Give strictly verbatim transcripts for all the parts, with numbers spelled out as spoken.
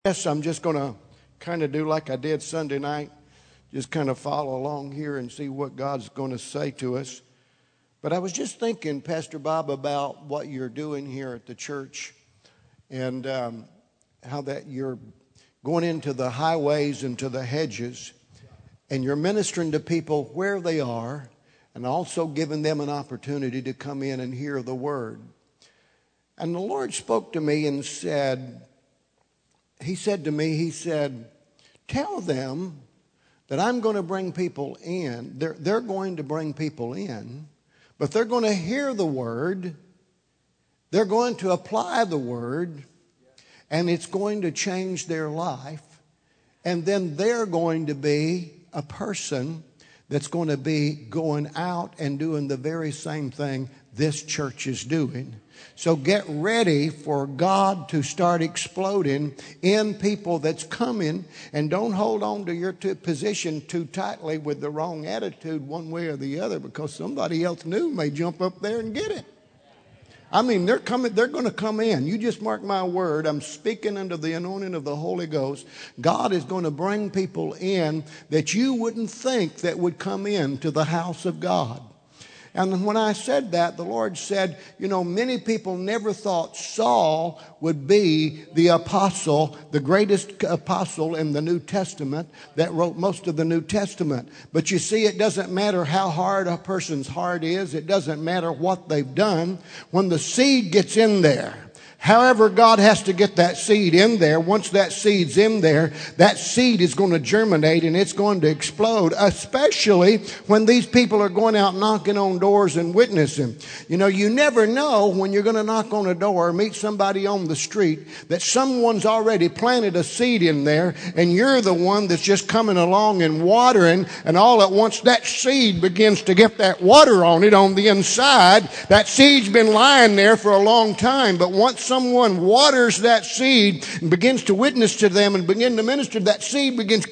Yes, I'm just going to kind of do like I did Sunday night, just kind of follow along here and see what God's going to say to us. But I was just thinking, Pastor Bob, about what you're doing here at the church and um, how that you're going into the highways and to the hedges and you're ministering to people where they are and also giving them an opportunity to come in and hear the word. And the Lord spoke to me and said, He said to me, he said, tell them that I'm going to bring people in. They're, they're going to bring people in, but they're going to hear the word. They're going to apply the word, and it's going to change their life. And then they're going to be a person that's going to be going out and doing the very same thing this church is doing. So get ready for God to start exploding in people that's coming, and don't hold on to your t- position too tightly with the wrong attitude one way or the other, because somebody else new may jump up there and get it. I mean, they're coming, they're going to come in. You just mark my word. I'm speaking under the anointing of the Holy Ghost. God is going to bring people in that you wouldn't think that would come in to the house of God. And when I said that, the Lord said, you know, many people never thought Saul would be the apostle, the greatest apostle in the New Testament that wrote most of the New Testament. But you see, it doesn't matter how hard a person's heart is. It doesn't matter what they've done. When the seed gets in there, however, God has to get that seed in there. Once that seed's in there, that seed is going to germinate and it's going to explode, especially when these people are going out knocking on doors and witnessing. You know, you never know when you're going to knock on a door or meet somebody on the street that someone's already planted a seed in there and you're the one that's just coming along and watering, and all at once that seed begins to get that water on it on the inside. That seed's been lying there for a long time, but once someone waters that seed and begins to witness to them and begin to minister, that seed begins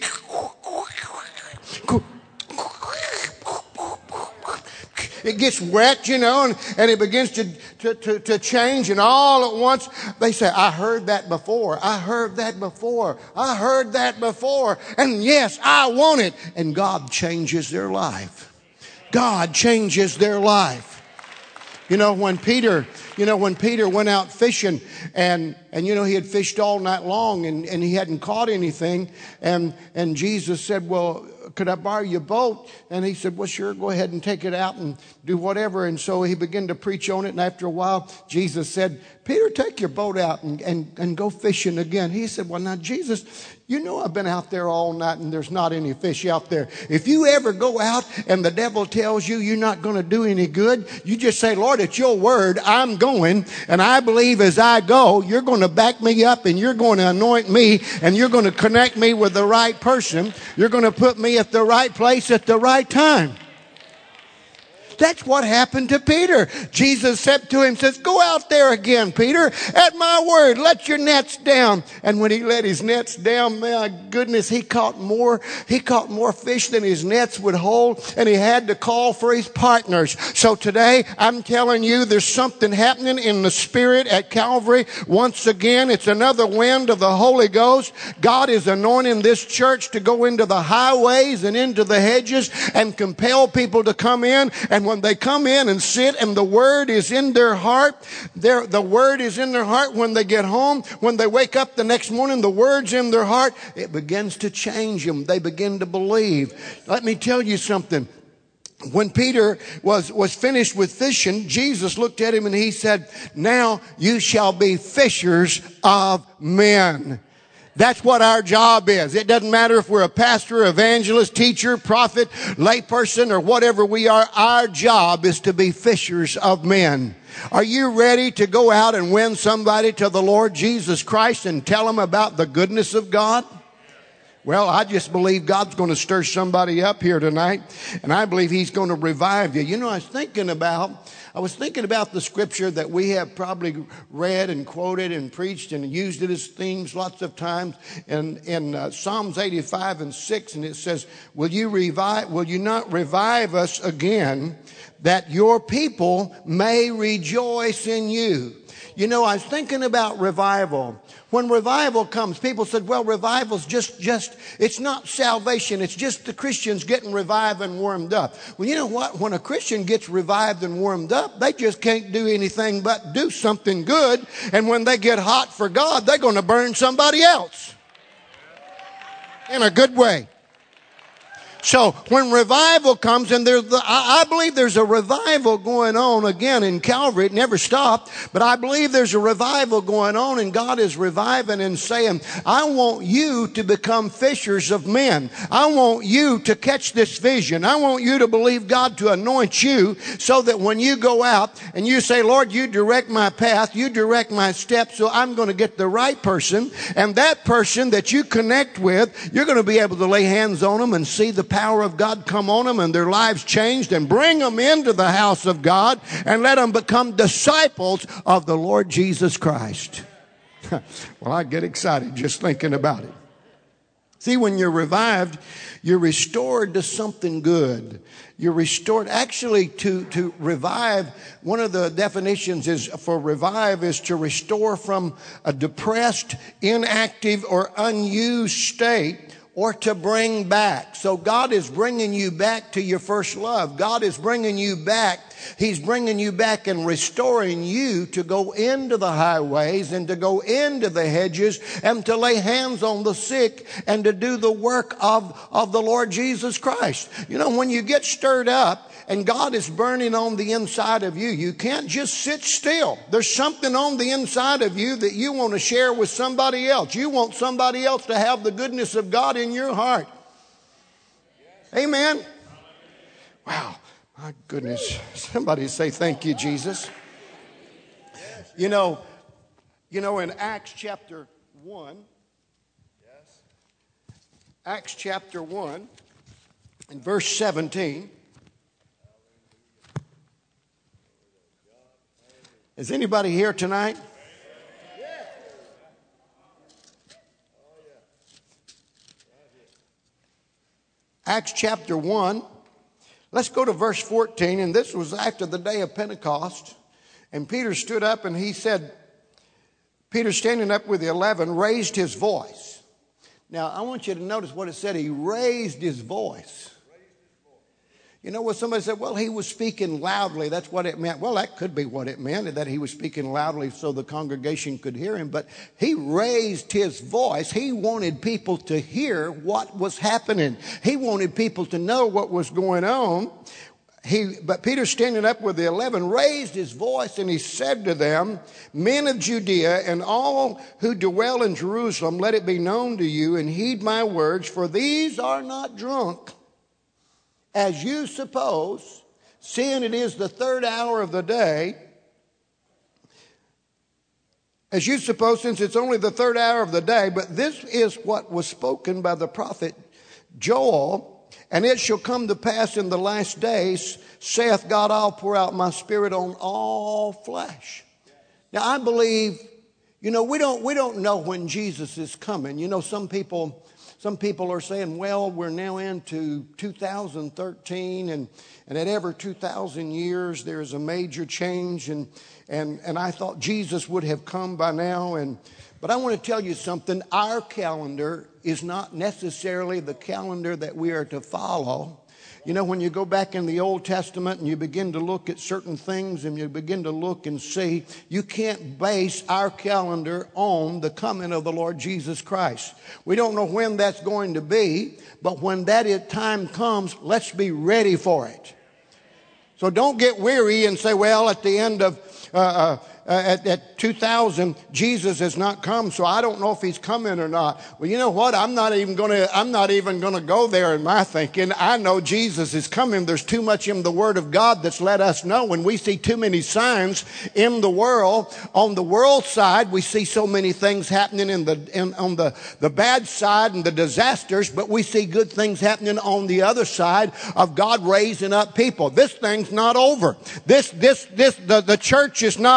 it gets wet, you know, and, and it begins to, to, to, to change, and all at once they say, I heard that before. I heard that before. I heard that before. And yes, I want it. And God changes their life. God changes their life. You know, when Peter, you know, when Peter went out fishing and, and, you know, he had fished all night long and, and he hadn't caught anything. And, and Jesus said, well, could I borrow your boat? And he said, well, sure, go ahead and take it out and do whatever. And so he began to preach on it. And after a while, Jesus said, Peter, take your boat out and, and, and go fishing again. He said, well, now, Jesus, you know I've been out there all night and there's not any fish out there. If you ever go out and the devil tells you you're not going to do any good, you just say, Lord, it's your word. I'm going. And I believe as I go, you're going to back me up and you're going to anoint me and you're going to connect me with the right person. You're going to put me at the right place at the right time. That's what happened to Peter. Jesus said to him, says, go out there again, Peter, at my word, let your nets down. And when he let his nets down, my goodness, he caught more, he caught more fish than his nets would hold, and he had to call for his partners. So today, I'm telling you, there's something happening in the Spirit at Calvary. Once again, it's another wind of the Holy Ghost. God is anointing this church to go into the highways and into the hedges and compel people to come in. And when they come in and sit and the word is in their heart, their, the word is in their heart when they get home, when they wake up the next morning, the word's in their heart, it begins to change them. They begin to believe. Let me tell you something. When Peter was, was finished with fishing, Jesus looked at him and he said, now you shall be fishers of men. That's what our job is. It doesn't matter if we're a pastor, evangelist, teacher, prophet, layperson, or whatever we are. Our job is to be fishers of men. Are you ready to go out and win somebody to the Lord Jesus Christ and tell them about the goodness of God? Well, I just believe God's going to stir somebody up here tonight, and I believe He's going to revive you. You know, I was thinking about, I was thinking about the scripture that we have probably read and quoted and preached and used it as themes lots of times in, in uh, Psalms eighty-five and six, and it says, will you revive, will you not revive us again, that your people may rejoice in you? You know, I was thinking about revival. When revival comes, people said, well, revival's just, just, it's not salvation. It's just the Christians getting revived and warmed up. Well, you know what? When a Christian gets revived and warmed up, they just can't do anything but do something good. And when they get hot for God, they're going to burn somebody else. In a good way. So when revival comes, and there's the, I, I believe there's a revival going on again in Calvary. It never stopped, but I believe there's a revival going on, and God is reviving and saying, I want you to become fishers of men. I want you to catch this vision. I want you to believe God to anoint you so that when you go out and you say, Lord, you direct my path, you direct my steps, so I'm going to get the right person. And that person that you connect with, you're going to be able to lay hands on them and see the power of God come on them and their lives changed, and bring them into the house of God and let them become disciples of the Lord Jesus Christ. Well, I get excited just thinking about it. See, when you're revived, you're restored to something good. You're restored actually to, to revive. One of the definitions is for revive is to restore from a depressed, inactive, or unused state, or to bring back. So God is bringing you back to your first love. God is bringing you back. He's bringing you back and restoring you to go into the highways and to go into the hedges and to lay hands on the sick and to do the work of, of the Lord Jesus Christ. You know, when you get stirred up and God is burning on the inside of you, you can't just sit still. There's something on the inside of you that you want to share with somebody else. You want somebody else to have the goodness of God in your heart. Amen. Wow. My goodness. Somebody say thank you, Jesus. You know, you know, in Acts chapter one, Acts chapter one, in verse seventeen. Is anybody here tonight? Acts chapter one. Let's go to verse fourteen. And this was after the day of Pentecost. And Peter stood up and he said, Peter standing up with the eleven raised his voice. Now, I want you to notice what it said. He raised his voice. You know, when somebody said, well, he was speaking loudly, that's what it meant. Well, that could be what it meant, that he was speaking loudly so the congregation could hear him. But he raised his voice. He wanted people to hear what was happening. He wanted people to know what was going on. He, but Peter, standing up with the eleven, raised his voice and he said to them, men of Judea and all who dwell in Jerusalem, let it be known to you and heed my words, for these are not drunk, as you suppose, seeing it is the third hour of the day. As you suppose, since it's only the third hour of the day, but this is what was spoken by the prophet Joel. And it shall come to pass in the last days, saith God, I'll pour out my spirit on all flesh. Now, I believe, you know, we don't, we don't know when Jesus is coming. You know, some people, some people are saying, well, we're now into two thousand thirteen, and, and at every two thousand years, there's a major change. And, and, and I thought Jesus would have come by now. And, but I want to tell you something. Our calendar is not necessarily the calendar that we are to follow. You know, when you go back in the Old Testament and you begin to look at certain things and you begin to look and see, you can't base our calendar on the coming of the Lord Jesus Christ. We don't know when that's going to be, but when that time comes, let's be ready for it. So don't get weary and say, well, at the end of uh, uh, Uh, at, at two thousand, Jesus has not come, so I don't know if he's coming or not. Well, you know what? I'm not even going to, I'm not even going to go there in my thinking. I know Jesus is coming. There's too much in the Word of God that's let us know. When we see too many signs in the world, on the world side, we see so many things happening in the, in, on the, the bad side and the disasters, but we see good things happening on the other side of God raising up people. This thing's not over. This, this, this, the, the church is not over.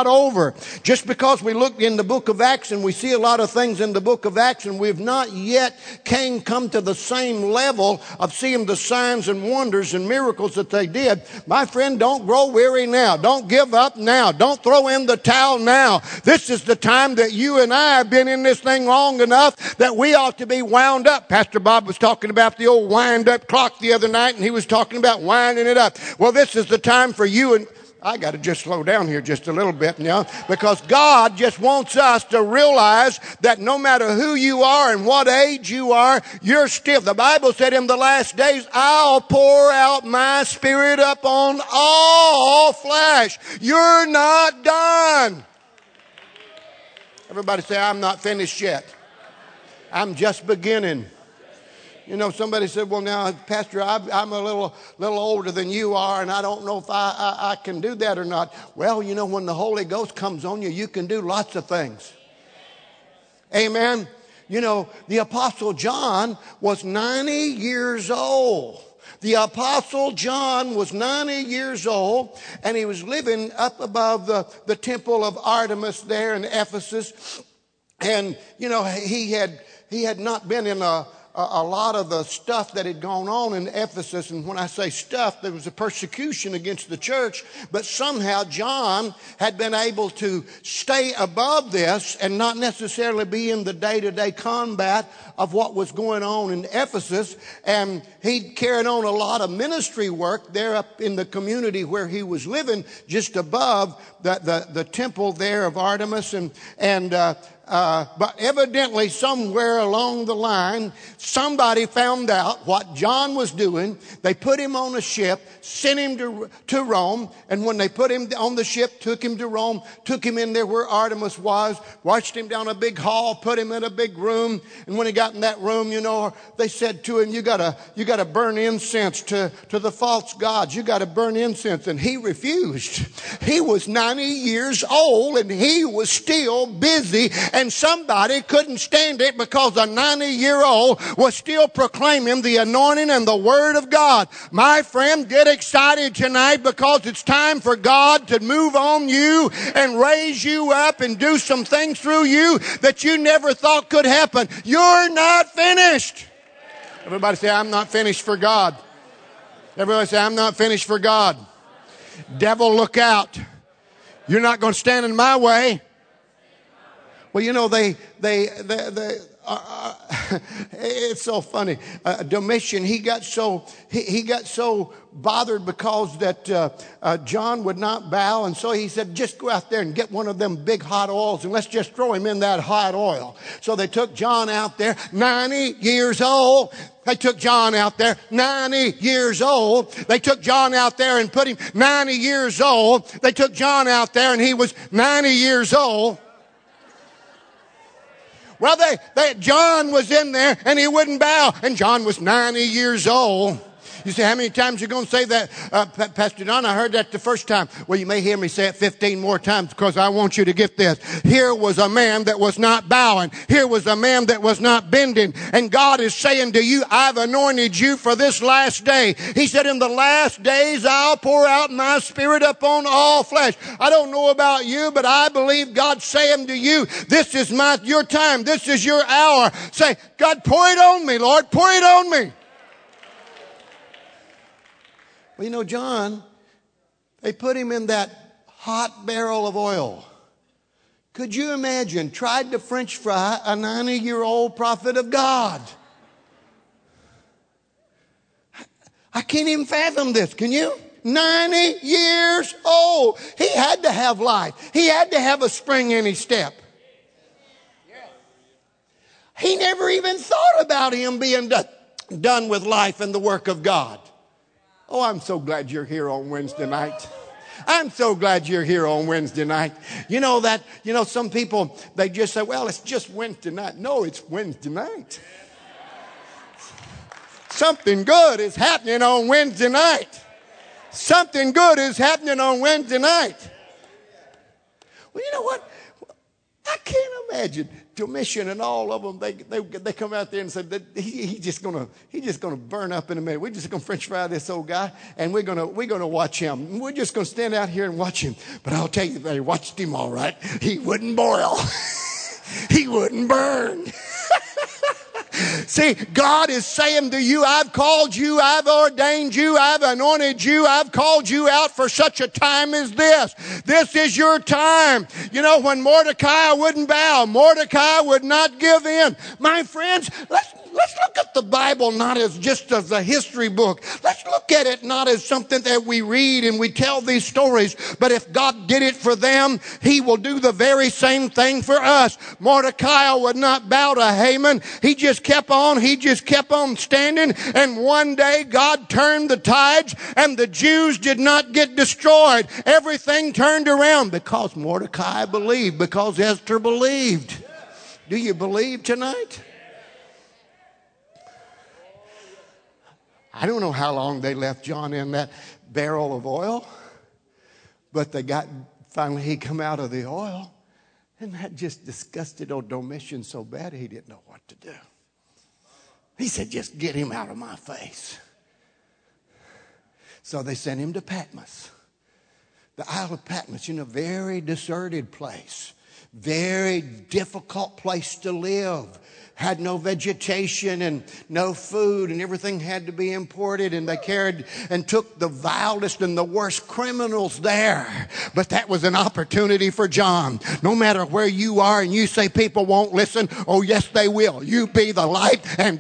over. Just because we look in the book of Acts and we see a lot of things in the book of Acts, and we've not yet came come to the same level of seeing the signs and wonders and miracles that they did. My friend, don't grow weary now. Don't give up now. Don't throw in the towel now. This is the time that you and I have been in this thing long enough that we ought to be wound up. Pastor Bob was talking about the old wind-up clock the other night, and he was talking about winding it up. Well, this is the time for you and I got to just slow down here just a little bit, you know, because God just wants us to realize that no matter who you are and what age you are, you're still. The Bible said in the last days, I'll pour out my Spirit upon all flesh. You're not done. Everybody say, I'm not finished yet. I'm just beginning. You know, somebody said, well, now, Pastor, I'm a little little older than you are, and I don't know if I, I, I can do that or not. Well, you know, when the Holy Ghost comes on you, you can do lots of things. Amen. You know, the Apostle John was ninety years old. The Apostle John was ninety years old, and he was living up above the, the temple of Artemis there in Ephesus. And, you know, he had he had not been in a a lot of the stuff that had gone on in Ephesus. And when I say stuff, there was a persecution against the church. But somehow John had been able to stay above this and not necessarily be in the day-to-day combat of what was going on in Ephesus. And he'd carried on a lot of ministry work there up in the community where he was living, just above the, the, the temple there of Artemis. And, and uh, Uh, but evidently somewhere along the line, somebody found out what John was doing. They put him on a ship, sent him to, to Rome. And when they put him on the ship, took him to Rome, took him in there where Artemis was, watched him down a big hall, put him in a big room. And when he got in that room, you know, they said to him, you gotta, you gotta burn incense to, to the false gods. You gotta burn incense. And he refused. He was ninety years old and he was still busy. And somebody couldn't stand it because a ninety-year-old was still proclaiming the anointing and the Word of God. My friend, get excited tonight because it's time for God to move on you and raise you up and do some things through you that you never thought could happen. You're not finished. Everybody say, I'm not finished for God. Everybody say, I'm not finished for God. Devil, look out. You're not going to stand in my way. Well, you know, they, they, they, they uh, it's so funny. Uh, Domitian, he got so, he, he got so bothered because that, uh, uh, John would not bow. And so he said, just go out there and get one of them big hot oils and let's just throw him in that hot oil. So they took John out there, ninety years old. They took John out there, ninety years old. They took John out there and put him ninety years old. They took John out there and he was ninety years old. Well, they, they, John was in there and he wouldn't bow. And John was ninety years old. You say, how many times you're going to say that? Uh, Pastor Don, I heard that the first time. Well, you may hear me say it fifteen more times because I want you to get this. Here was a man that was not bowing. Here was a man that was not bending. And God is saying to you, I've anointed you for this last day. He said, in the last days, I'll pour out my Spirit upon all flesh. I don't know about you, but I believe God's saying to you, this is my, your time. This is your hour. Say, God, pour it on me, Lord. Pour it on me. Well, you know, John, they put him in that hot barrel of oil. Could you imagine? Tried to French fry a ninety-year-old prophet of God. I can't even fathom this. Can you? ninety years old. He had to have life. He had to have a spring in his step. He never even thought about him being done, done with life and the work of God. Oh, I'm so glad you're here on Wednesday night. I'm so glad you're here on Wednesday night. You know that, you know, some people, they just say, well, it's just Wednesday night. No, it's Wednesday night. Something good is happening on Wednesday night. Something good is happening on Wednesday night. Well, you know what? I can't imagine. Domitian and all of them, they they, they come out there and say that he, he just gonna he just gonna burn up in a minute. We're just gonna French fry this old guy, and we're gonna we're gonna watch him. We're just gonna stand out here and watch him. But I'll tell you, they watched him all right. He wouldn't boil. He wouldn't burn. See, God is saying to you, I've called you, I've ordained you, I've anointed you, I've called you out for such a time as this. This is your time. You know, when Mordecai wouldn't bow, Mordecai would not give in. My friends, let's Let's look at the Bible not as just as a history book. Let's look at it not as something that we read and we tell these stories. But if God did it for them, He will do the very same thing for us. Mordecai would not bow to Haman. He just kept on. He just kept on standing. And one day God turned the tides and the Jews did not get destroyed. Everything turned around because Mordecai believed, because Esther believed. Do you believe tonight? I don't know how long they left John in that barrel of oil, but they got, finally he come out of the oil, and that just disgusted old Domitian so bad he didn't know what to do. He said, just get him out of my face. So they sent him to Patmos. The Isle of Patmos, you know, very deserted place, very difficult place to live. Had no vegetation and no food, and everything had to be imported, and they carried and took the vilest and the worst criminals there. But that was an opportunity for John. No matter where you are and you say people won't listen, oh yes they will. You be the light, and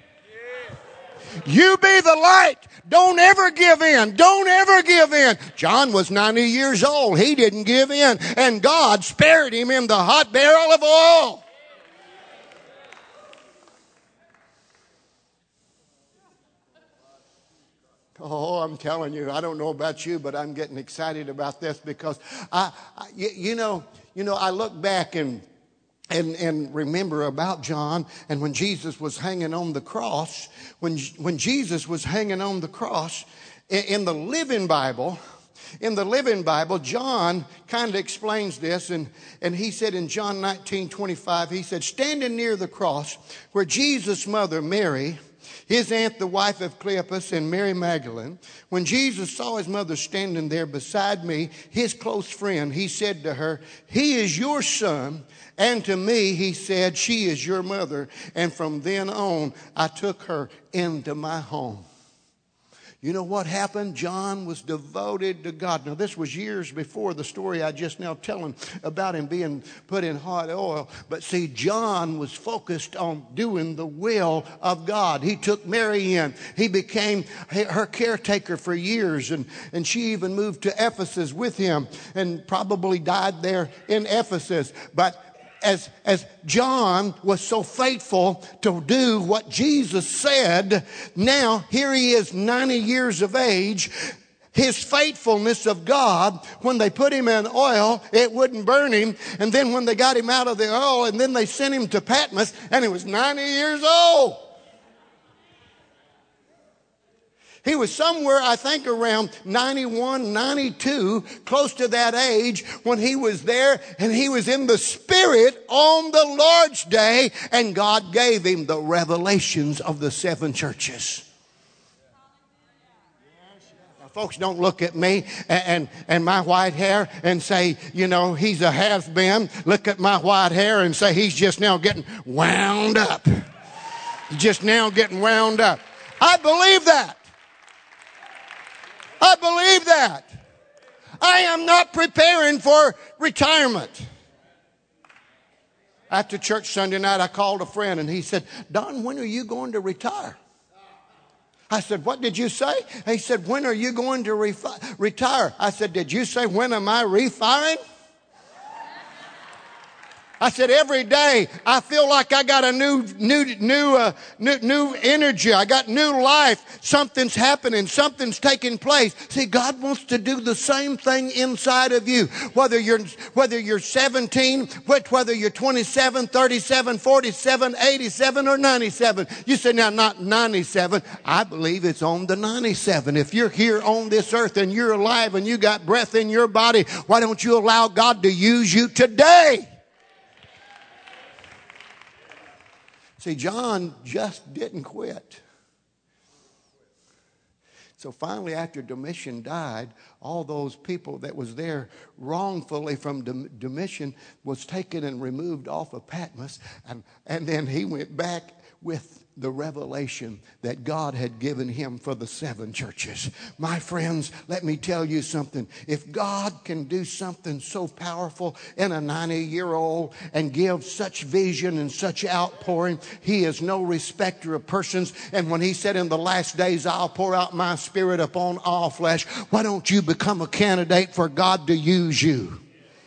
you be the light. Don't ever give in. Don't ever give in. John was ninety years old. He didn't give in, and God spared him in the hot barrel of oil. Oh, I'm telling you, I don't know about you, but I'm getting excited about this because I, I you, you know, you know, I look back and and and remember about John, and when Jesus was hanging on the cross, when when Jesus was hanging on the cross, in, in the Living Bible, in the Living Bible, John kind of explains this, and and he said in John nineteen twenty-five, he said, standing near the cross where Jesus' mother Mary, his aunt, the wife of Cleopas, and Mary Magdalene, when Jesus saw his mother standing there beside me, his close friend, he said to her, he is your son. And to me, he said, she is your mother. And from then on, I took her into my home. You know what happened? John was devoted to God. Now, this was years before the story I just now telling about him being put in hot oil. But see, John was focused on doing the will of God. He took Mary in. He became her caretaker for years. And, and she even moved to Ephesus with him and probably died there in Ephesus. But As, as John was so faithful to do what Jesus said, now here he is ninety years of age. His faithfulness of God, when they put him in oil, it wouldn't burn him. And then when they got him out of the oil, and then they sent him to Patmos, and he was ninety years old. He was somewhere, I think, around ninety-one, ninety-two, close to that age when he was there, and he was in the Spirit on the Lord's Day, and God gave him the revelations of the seven churches. Now, folks, don't look at me and, and, and my white hair and say, you know, he's a has-been. Look at my white hair and say he's just now getting wound up. Just now getting wound up. I believe that. I believe that. I am not preparing for retirement. After church Sunday night, I called a friend and he said, Don, when are you going to retire? I said, what did you say? He said, when are you going to refi- retire? I said, did you say, when am I refiring? I said, every day I feel like I got a new, new, new, uh, new, new energy. I got new life. Something's happening. Something's taking place. See, God wants to do the same thing inside of you. Whether you're, whether you're seventeen, whether you're twenty-seven, thirty-seven, forty-seven, eighty-seven, or ninety-seven. You say, now, not ninety-seven. I believe it's on the ninety-seven. If you're here on this earth and you're alive and you got breath in your body, why don't you allow God to use you today? See, John just didn't quit. So finally, after Domitian died, all those people that was there wrongfully from Domitian was taken and removed off of Patmos. And, and then he went back with the revelation that God had given him for the seven churches. My friends, let me tell you something. If God can do something so powerful in a ninety-year-old and give such vision and such outpouring, he is no respecter of persons. And when he said in the last days, I'll pour out my spirit upon all flesh, why don't you become a candidate for God to use you?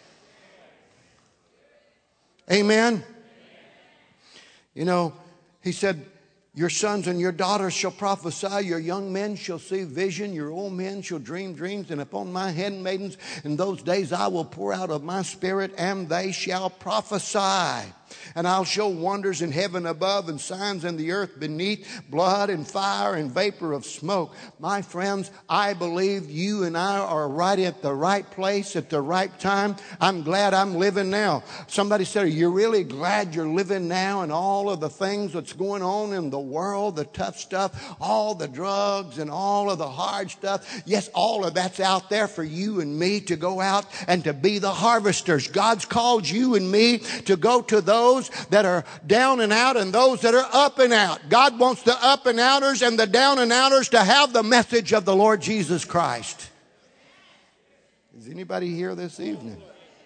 Amen? You know, he said, your sons and your daughters shall prophesy, your young men shall see vision, your old men shall dream dreams, and upon my handmaidens in those days I will pour out of my spirit, and they shall prophesy. And I'll show wonders in heaven above and signs in the earth beneath, blood and fire and vapor of smoke. My friends, I believe you and I are right at the right place at the right time. I'm glad I'm living now. Somebody said, are you really glad you're living now and all of the things that's going on in the world, the tough stuff, all the drugs and all of the hard stuff? Yes, all of that's out there for you and me to go out and to be the harvesters. God's called you and me to go to those that are down and out and those that are up and out. God wants the up and outers and the down and outers to have the message of the Lord Jesus Christ. Is anybody here this evening?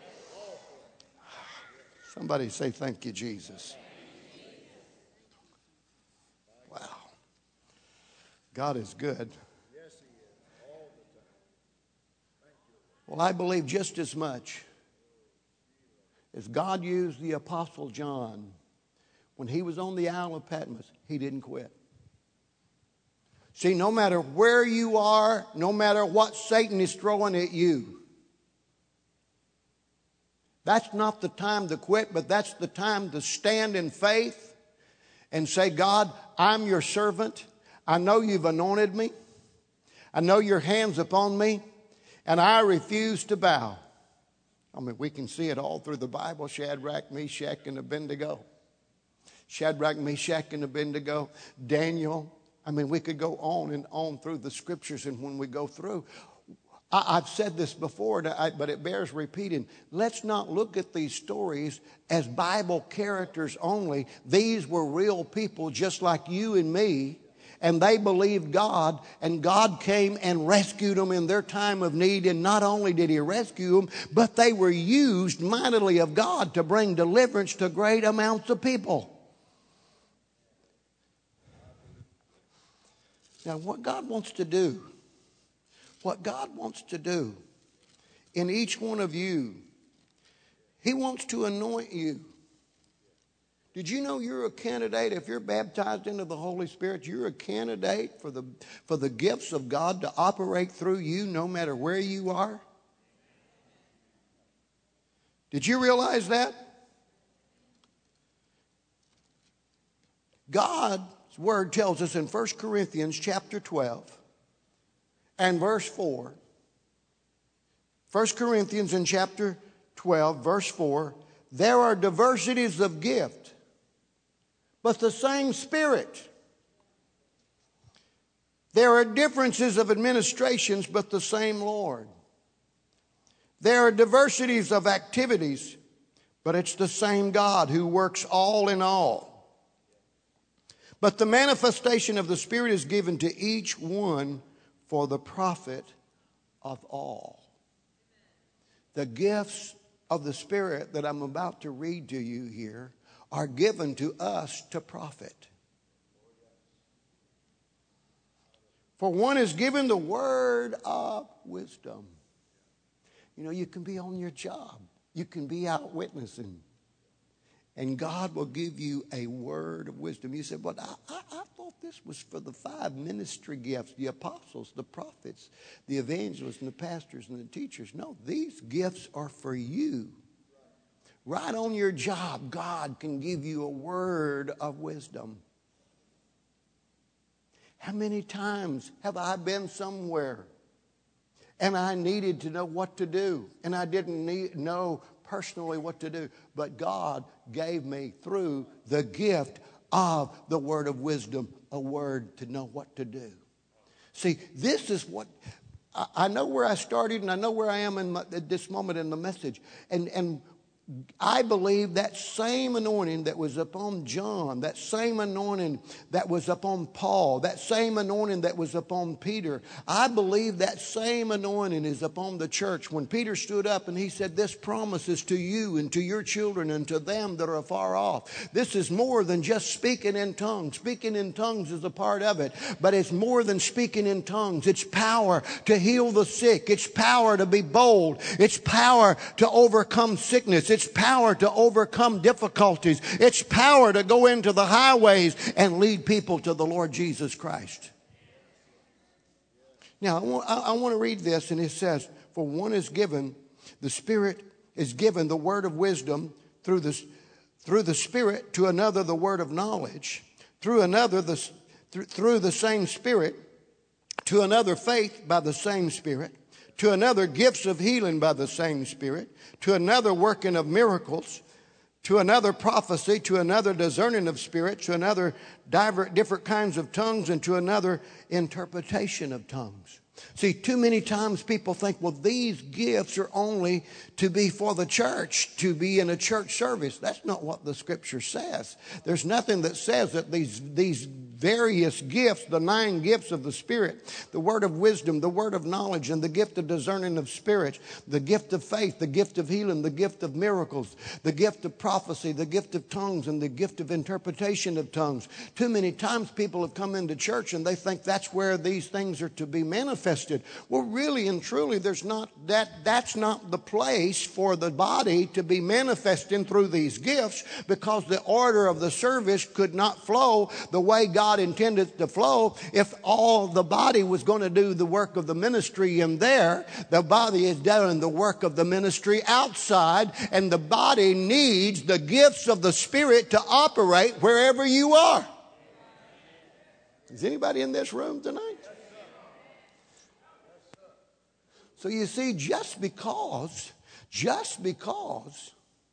Somebody say, thank you, Jesus. Wow. God is good. Well, I believe just as much as God used the Apostle John when he was on the Isle of Patmos, he didn't quit. See, no matter where you are, no matter what Satan is throwing at you, that's not the time to quit, but that's the time to stand in faith and say, God, I'm your servant. I know you've anointed me. I know your hand's upon me, and I refuse to bow. I mean, we can see it all through the Bible. Shadrach, Meshach, and Abednego. Shadrach, Meshach, and Abednego. Daniel. I mean, we could go on and on through the scriptures. And when we go through, I, I've said this before, but it bears repeating. Let's not look at these stories as Bible characters only. These were real people just like you and me. And they believed God, and God came and rescued them in their time of need. And not only did he rescue them, but they were used mightily of God to bring deliverance to great amounts of people. Now, what God wants to do, what God wants to do in each one of you, he wants to anoint you. Did you know you're a candidate? If you're baptized into the Holy Spirit, you're a candidate for the, for the gifts of God to operate through you no matter where you are? Did you realize that? God's word tells us in First Corinthians chapter twelve and verse four. First Corinthians in chapter twelve, verse four. There are diversities of gift, but the same Spirit. There are differences of administrations, but the same Lord. There are diversities of activities, but it's the same God who works all in all. But the manifestation of the Spirit is given to each one for the profit of all. The gifts of the Spirit that I'm about to read to you here are given to us to profit. For one is given the word of wisdom. You know, you can be on your job. You can be out witnessing. And God will give you a word of wisdom. You said, but I, I, I thought this was for the five ministry gifts, the apostles, the prophets, the evangelists, and the pastors, and the teachers. No, these gifts are for you. Right on your job, God can give you a word of wisdom. How many times have I been somewhere and I needed to know what to do, and I didn't need, know personally what to do, but God gave me through the gift of the word of wisdom, a word to know what to do. See, this is what, I, I know where I started and I know where I am in my, at this moment in the message. And, and I believe that same anointing that was upon John, that same anointing that was upon Paul, that same anointing that was upon Peter, I believe that same anointing is upon the church. When Peter stood up and he said, this promise is to you and to your children and to them that are afar off. This is more than just speaking in tongues. Speaking in tongues is a part of it, but it's more than speaking in tongues. It's power to heal the sick. It's power to be bold. It's power to overcome sickness. It's power to overcome difficulties. It's power to go into the highways and lead people to the Lord Jesus Christ. Now, I want, I want to read this, and it says, for one is given, the Spirit is given the word of wisdom through the, through the Spirit, to another the word of knowledge, through another the, through, through the same Spirit, to another faith by the same Spirit, to another gifts of healing by the same Spirit, to another working of miracles, to another prophecy, to another discerning of spirits, to another divers, different kinds of tongues, and to another interpretation of tongues. See, too many times people think, well, these gifts are only to be for the church, to be in a church service. That's not what the Scripture says. There's nothing that says that these, these various gifts, the nine gifts of the Spirit, the word of wisdom, the word of knowledge, and the gift of discerning of spirits, the gift of faith, the gift of healing, the gift of miracles, the gift of prophecy, the gift of tongues, and the gift of interpretation of tongues. Too many times people have come into church and they think that's where these things are to be manifested. Well, really and truly, there's not that, that's not the place for the body to be manifesting through these gifts, because the order of the service could not flow the way God God intended to flow if all the body was going to do the work of the ministry in there. The body is doing the work of the ministry outside, and the body needs the gifts of the Spirit to operate wherever you are. Is anybody in this room tonight? So you see, just because, just because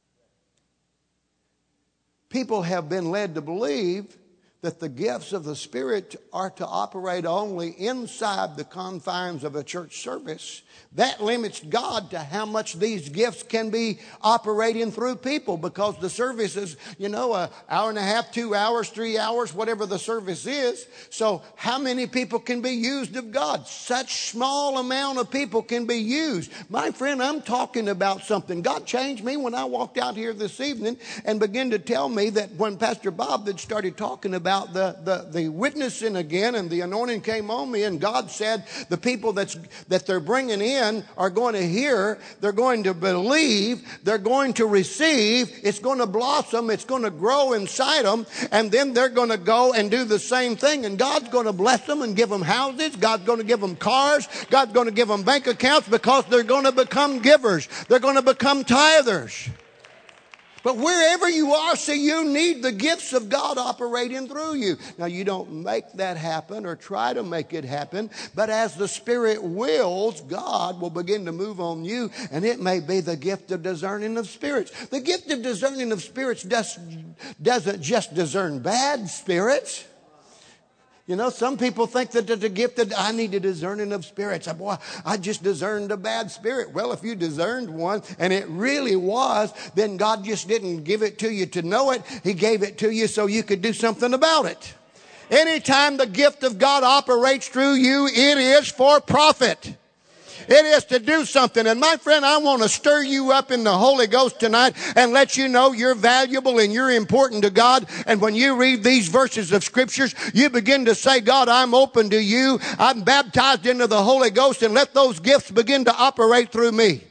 people have been led to believe that the gifts of the Spirit are to operate only inside the confines of a church service, that limits God to how much these gifts can be operating through people, because the service is, you know, an hour and a half, two hours, three hours, whatever the service is. So how many people can be used of God? Such small amount of people can be used. My friend, I'm talking about something. God changed me when I walked out here this evening and began to tell me that when Pastor Bob had started talking about the, the, the witnessing again, and the anointing came on me, and God said the people that's, that they're bringing in are going to hear, they're going to believe, they're going to receive, it's going to blossom, it's going to grow inside them, and then they're going to go and do the same thing, and God's going to bless them and give them houses, God's going to give them cars, God's going to give them bank accounts, because they're going to become givers, they're going to become tithers. But wherever you are, see, you need the gifts of God operating through you. Now, you don't make that happen or try to make it happen, but as the Spirit wills, God will begin to move on you, and it may be the gift of discerning of spirits. The gift of discerning of spirits does, doesn't just discern bad spirits. You know, some people think that the gift that I need a discerning of spirits. Boy, I just discerned a bad spirit. Well, if you discerned one and it really was, then God just didn't give it to you to know it. He gave it to you so you could do something about it. Anytime the gift of God operates through you, it is for profit. It is to do something. And my friend, I want to stir you up in the Holy Ghost tonight and let you know you're valuable and you're important to God. And when you read these verses of scriptures, you begin to say, God, I'm open to you. I'm baptized into the Holy Ghost, and let those gifts begin to operate through me.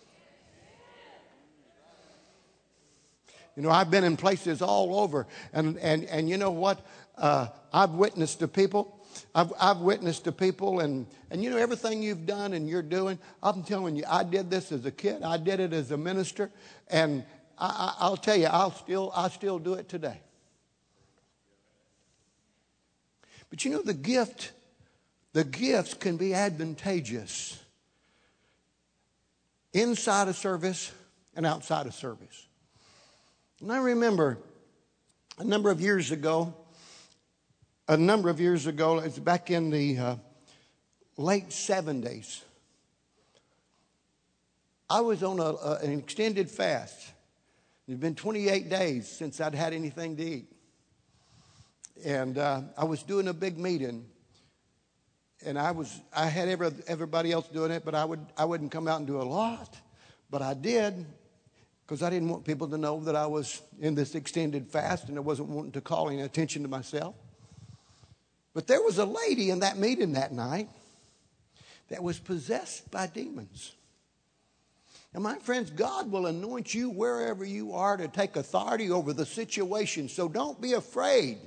You know, I've been in places all over, and, and, and you know what? Uh, I've witnessed to people. I've, I've witnessed to people, and, and you know, everything you've done and you're doing, I'm telling you, I did this as a kid. I did it as a minister, and I, I, I'll tell you, I'll still, I still do it today. But you know, the gift, the gifts can be advantageous inside a service and outside a service. And I remember A number of years ago, a number of years ago, it's back in the uh, late seventies, I was on a, a, an extended fast. It had been twenty-eight days since I'd had anything to eat. And uh, I was doing a big meeting. And I was, I had every, everybody else doing it, but I, would, I wouldn't come out and do a lot. But I did, because I didn't want people to know that I was in this extended fast, and I wasn't wanting to call any attention to myself. But there was a lady in that meeting that night that was possessed by demons. And my friends, God will anoint you wherever you are to take authority over the situation. So don't be afraid.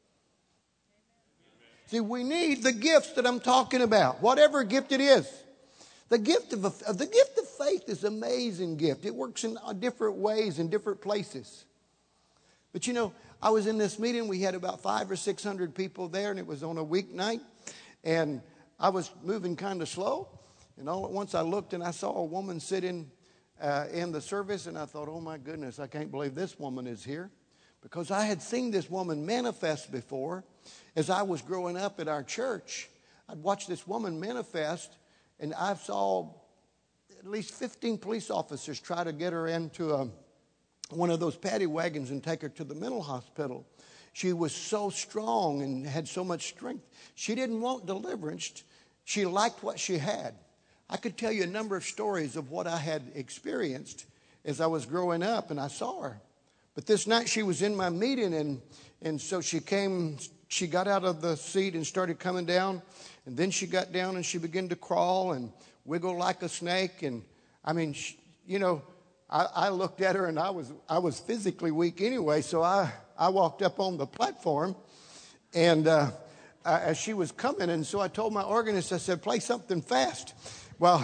See, we need the gifts that I'm talking about, whatever gift it is. The gift of a, the gift of faith is an amazing gift. It works in different ways in different places. But you know, I was in this meeting. We had about five or six hundred people there, and it was on a weeknight. And I was moving kind of slow. And all at once I looked and I saw a woman sitting uh, in the service, and I thought, oh my goodness, I can't believe this woman is here. Because I had seen this woman manifest before. As I was growing up at our church, I'd watched this woman manifest, and I saw at least fifteen police officers try to get her into a, one of those paddy wagons and take her to the mental hospital. She was so strong and had so much strength. She didn't want deliverance. She liked what she had. I could tell you a number of stories of what I had experienced as I was growing up, and I saw her. But this night she was in my meeting, and, and so she came, she got out of the seat and started coming down. And then she got down and she began to crawl and wiggle like a snake. And I mean, she, you know, I, I looked at her, and I was I was physically weak anyway. So I, I walked up on the platform, and uh, I, as she was coming, and so I told my organist, I said, play something fast. Well,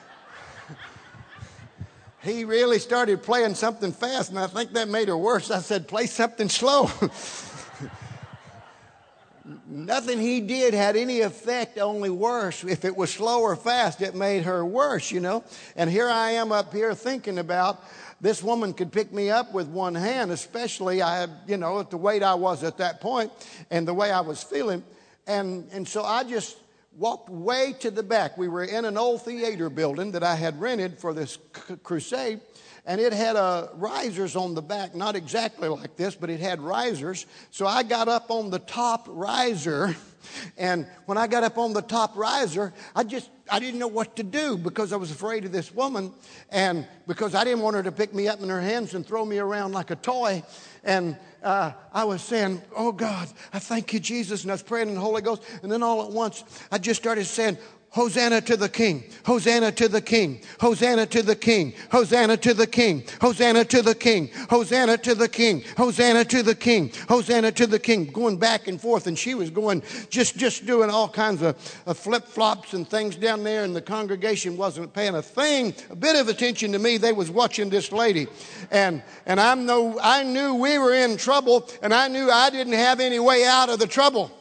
he really started playing something fast, and I think that made her worse. I said, play something slow. Nothing he did had any effect, only worse. If it was slow or fast, it made her worse, you know. And here I am up here thinking about this woman could pick me up with one hand, especially, I, you know, at the weight I was at that point and the way I was feeling. And, and so I just walked way to the back. We were in an old theater building that I had rented for this c- crusade. And it had uh, risers on the back, not exactly like this, but it had risers. So I got up on the top riser, and when I got up on the top riser, I just, I didn't know what to do because I was afraid of this woman, and because I didn't want her to pick me up in her hands and throw me around like a toy. And uh, I was saying, oh God, I thank you, Jesus. And I was praying in the Holy Ghost. And then all at once, I just started saying, Hosanna to the King, Hosanna to the King, Hosanna to the King, Hosanna to the King, Hosanna to the King, Hosanna to the King, Hosanna to the King, Hosanna to the King, going back and forth. And she was going, just, just doing all kinds of, of flip-flops and things down there, and the congregation wasn't paying a thing, a bit of attention to me. They was watching this lady. And, and I know, I knew we were in trouble, and I knew I didn't have any way out of the trouble.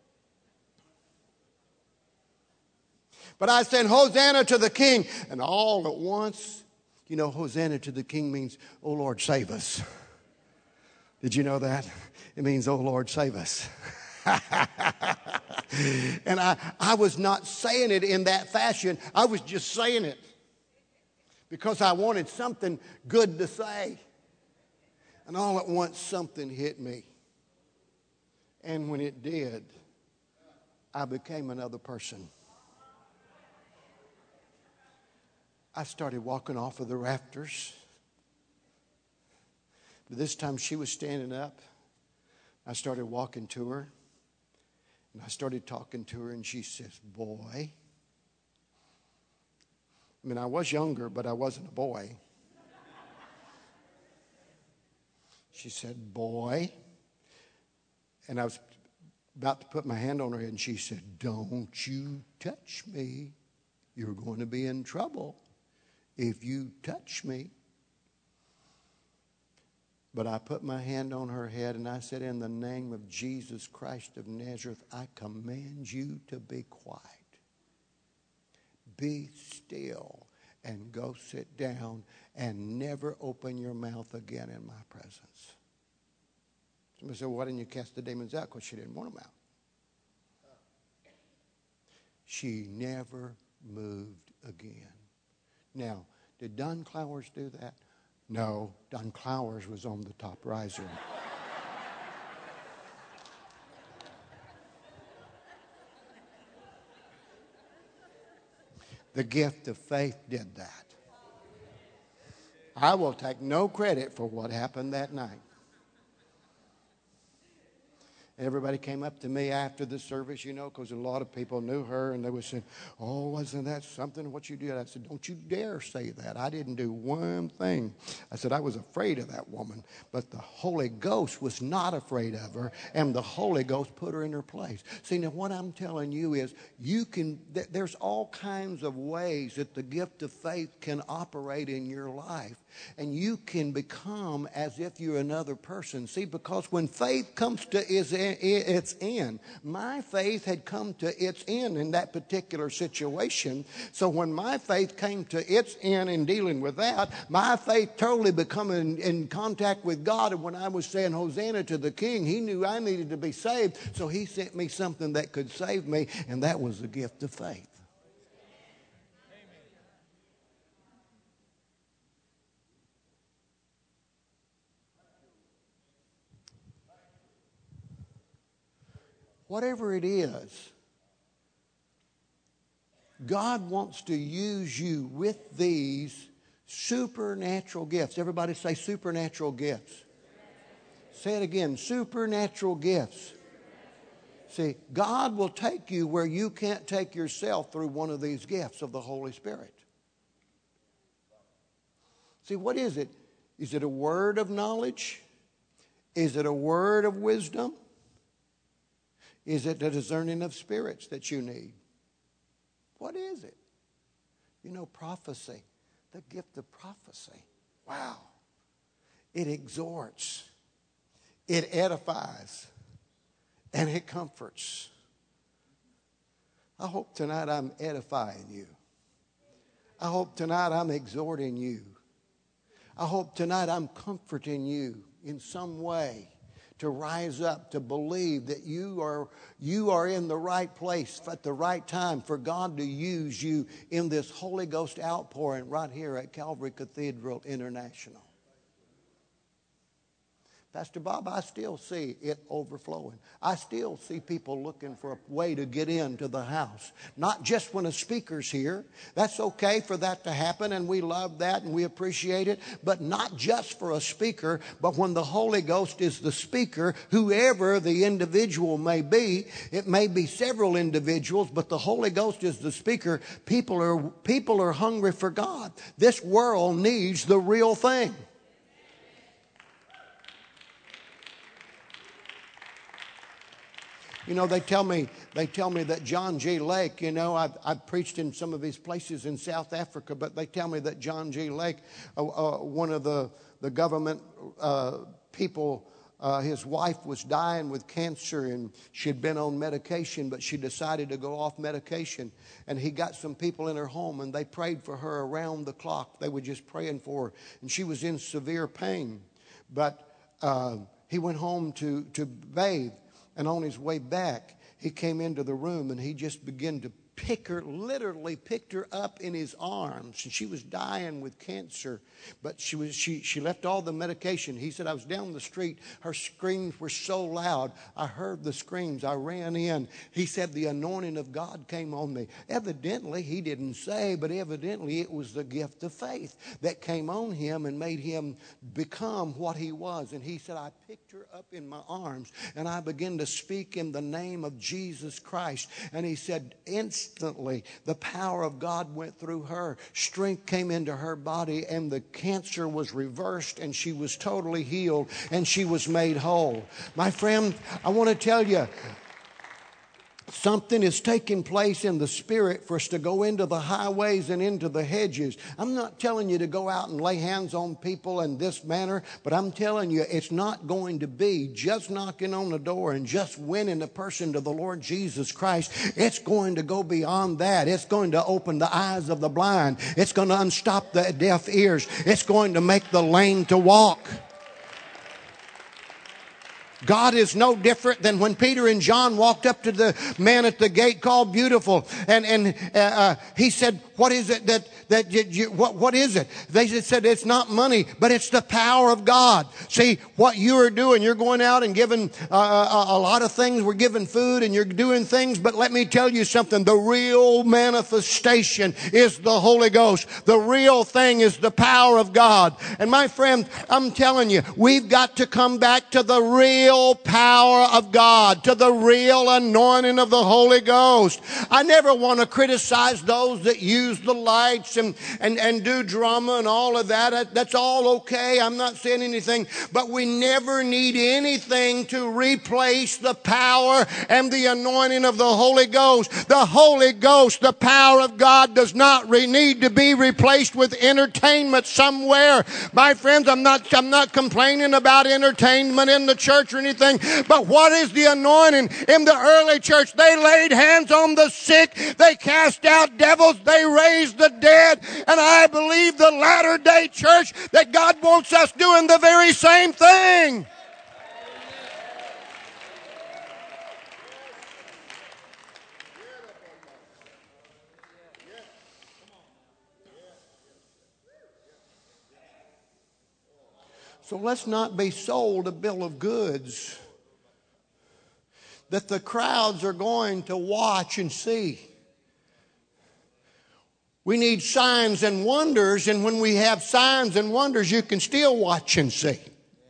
But I said, Hosanna to the King. And all at once, you know, Hosanna to the King means, oh Lord, save us. Did you know that? It means, oh Lord, save us. And I, I was not saying it in that fashion. I was just saying it because I wanted something good to say. And all at once, something hit me. And when it did, I became another person. I started walking off of the rafters. But this time she was standing up. I started walking to her. And I started talking to her, and she says, boy. I mean, I was younger, but I wasn't a boy. She said, boy. And I was about to put my hand on her head, and she said, don't you touch me. You're going to be in trouble if you touch me. But I put my hand on her head and I said, in the name of Jesus Christ of Nazareth, I command you to be quiet. Be still and go sit down and never open your mouth again in my presence. Somebody said, why didn't you cast the demons out? Because she didn't want them out. She never moved again. Now, did Don Clowers do that? No, Don Clowers was on the top riser. The gift of faith did that. I will take no credit for what happened that night. Everybody came up to me after the service, you know, because a lot of people knew her, and they would say, oh, wasn't that something what you did? I said, don't you dare say that. I didn't do one thing. I said, I was afraid of that woman, but the Holy Ghost was not afraid of her, and the Holy Ghost put her in her place. See, now what I'm telling you is you can, there's all kinds of ways that the gift of faith can operate in your life, and you can become as if you're another person. See, because when faith comes to its its end. My faith had come to its end in that particular situation. So when my faith came to its end in dealing with that, my faith totally become in, in contact with God. And when I was saying Hosanna to the King, he knew I needed to be saved. So he sent me something that could save me, and that was the gift of faith. Whatever it is, God wants to use you with these supernatural gifts. Everybody say supernatural gifts. Say it again, supernatural gifts. See, God will take you where you can't take yourself through one of these gifts of the Holy Spirit. See, what is it? Is it a word of knowledge? Is it a word of wisdom? Is it the discerning of spirits that you need? What is it? You know, prophecy, the gift of prophecy. Wow. It exhorts, it edifies, and it comforts. I hope tonight I'm edifying you. I hope tonight I'm exhorting you. I hope tonight I'm comforting you in some way, to rise up, to believe that you are, you are in the right place at the right time for God to use you in this Holy Ghost outpouring right here at Calvary Cathedral International. Pastor Bob, I still see it overflowing. I still see people looking for a way to get into the house. Not just when a speaker's here. That's okay for that to happen, and we love that and we appreciate it. But not just for a speaker, but when the Holy Ghost is the speaker, whoever the individual may be, it may be several individuals, but the Holy Ghost is the speaker. People are, people are hungry for God. This world needs the real thing. You know, they tell me they tell me that John G. Lake, you know, I've, I've preached in some of these places in South Africa, but they tell me that John G. Lake, uh, uh, one of the, the government uh, people, uh, his wife was dying with cancer, and she'd been on medication, but she decided to go off medication. And he got some people in her home, and they prayed for her around the clock. They were just praying for her, and she was in severe pain. But uh, he went home to, to bathe. And on his way back, he came into the room and he just began to pick her, literally picked her up in his arms. And she was dying with cancer, but she was she she left all the medication. He said, I was down the street. Her screams were so loud. I heard the screams. I ran in. He said, the anointing of God came on me. Evidently, he didn't say, but evidently it was the gift of faith that came on him and made him become what he was. And he said, I picked her up in my arms and I began to speak in the name of Jesus Christ. And he said, instantly, the power of God went through her. Strength came into her body, and the cancer was reversed, and she was totally healed, and she was made whole. My friend, I want to tell you, something is taking place in the spirit for us to go into the highways and into the hedges. I'm not telling you to go out and lay hands on people in this manner, but I'm telling you it's not going to be just knocking on the door and just winning a person to the Lord Jesus Christ. It's going to go beyond that. It's going to open the eyes of the blind. It's going to unstop the deaf ears. It's going to make the lame to walk. God is no different than when Peter and John walked up to the man at the gate called Beautiful. And, and uh, uh, he said, what is it that, that you, you, what, what is it? They said, it's not money, but it's the power of God. See, what you are doing, you're going out and giving uh, a, a lot of things. We're giving food and you're doing things. But let me tell you something. The real manifestation is the Holy Ghost. The real thing is the power of God. And my friend, I'm telling you, we've got to come back to the real power of God, to the real anointing of the Holy Ghost. I never want to criticize those that use the lights and, and, and do drama and all of that. That's all okay. I'm not saying anything. But we never need anything to replace the power and the anointing of the Holy Ghost. The Holy Ghost, the power of God, does not re- need to be replaced with entertainment somewhere. My friends, I'm not, I'm not complaining about entertainment in the church or anything. But what is the anointing? In the early church, they laid hands on the sick. They cast out devils. They raised the dead. And I believe the latter day church that God wants us doing the very same thing. So let's not be sold a bill of goods that the crowds are going to watch and see. We need signs and wonders, and when we have signs and wonders, you can still watch and see.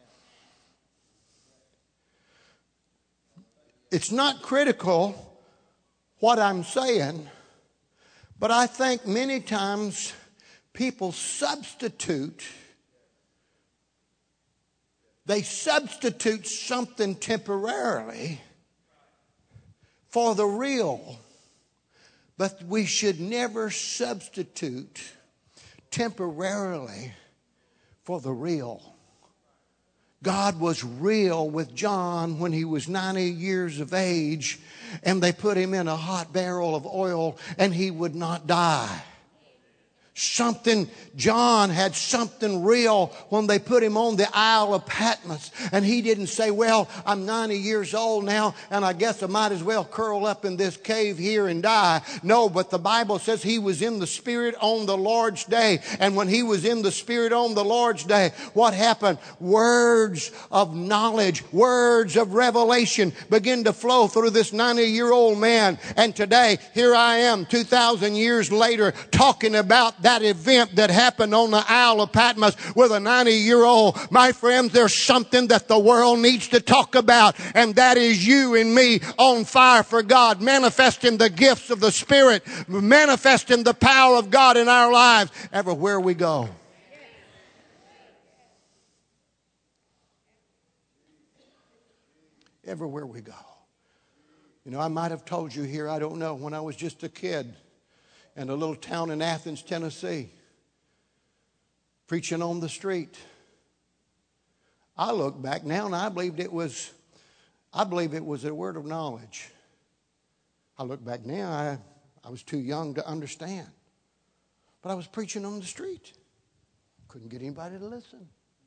It's not critical what I'm saying, but I think many times people substitute They substitute something temporarily for the real. But we should never substitute temporarily for the real. God was real with John when he was ninety years of age, and they put him in a hot barrel of oil and he would not die. Something, John had something real when they put him on the Isle of Patmos. And he didn't say, well, I'm ninety years old now, and I guess I might as well curl up in this cave here and die. No, but the Bible says he was in the Spirit on the Lord's day. And when he was in the Spirit on the Lord's day, what happened? Words of knowledge, words of revelation begin to flow through this ninety-year-old man. And today, here I am, two thousand years later, talking about that that event that happened on the Isle of Patmos with a ninety-year-old. My friends, there's something that the world needs to talk about, and that is you and me on fire for God, manifesting the gifts of the Spirit, manifesting the power of God in our lives everywhere we go. Everywhere we go. You know, I might have told you here, I don't know, when I was just a kid, in a little town in Athens, Tennessee, preaching on the street. I look back now and I believed it was, I believe it was a word of knowledge. I look back now, I, I was too young to understand. But I was preaching on the street. Couldn't get anybody to listen.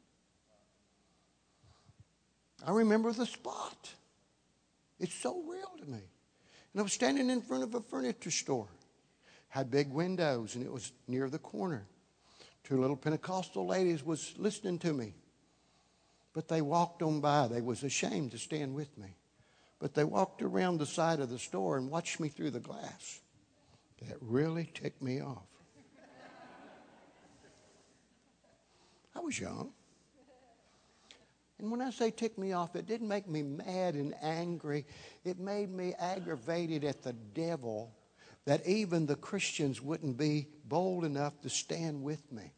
I remember the spot. It's so real to me. And I was standing in front of a furniture store. Had big windows, and it was near the corner. Two little Pentecostal ladies was listening to me. But they walked on by. They was ashamed to stand with me. But they walked around the side of the store and watched me through the glass. That really ticked me off. I was young. And when I say tick me off, it didn't make me mad and angry. It made me aggravated at the devil that even the Christians wouldn't be bold enough to stand with me.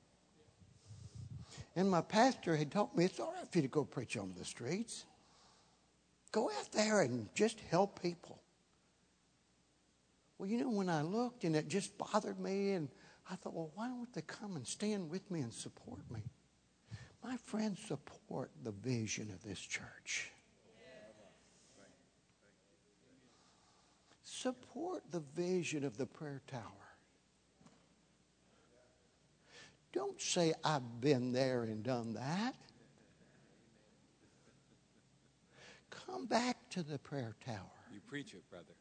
And my pastor had told me, it's all right for you to go preach on the streets. Go out there and just help people. Well, you know, when I looked and it just bothered me, and I thought, well, why don't they come and stand with me and support me? My friends, support the vision of this church. Support the vision of the prayer tower. Don't say, I've been there and done that. come back to the prayer tower. You preach it, brother.